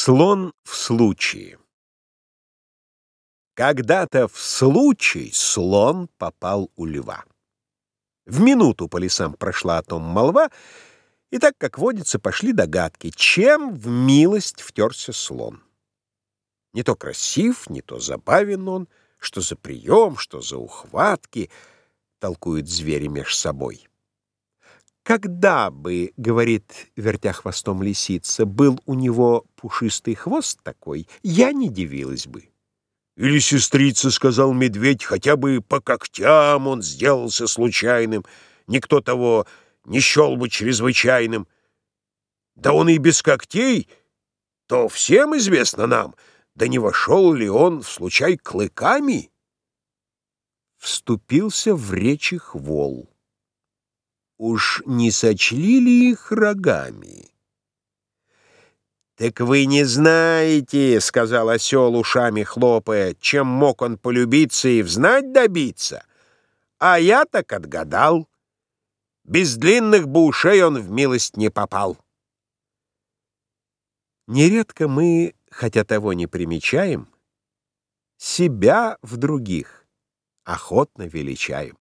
Слон в случае. Когда-то в случай слон попал у льва. В минуту по лесам прошла о том молва, и так, как водится, пошли догадки, чем в милость втерся слон. Не то красив, не то забавен он, что за прием, что за ухватки, толкуют звери меж собой. Когда бы, говорит, вертя хвостом лисица, был у него пушистый хвост такой, я не дивилась бы. Или, сестрица, сказал медведь, хотя бы по когтям он сделался случайным, никто того не счел бы чрезвычайным. Да он и без когтей, то всем известно нам, да не вошел ли он в случай клыками? Вступился в речи хвол. Уж не сочли ли их рогами? «Так вы не знаете, — сказал осел, ушами хлопая, — чем мог он полюбиться и взнать добиться? А я так отгадал. Без длинных бы ушей он в милость не попал». Нередко мы, хотя того не примечаем, себя в других охотно величаем.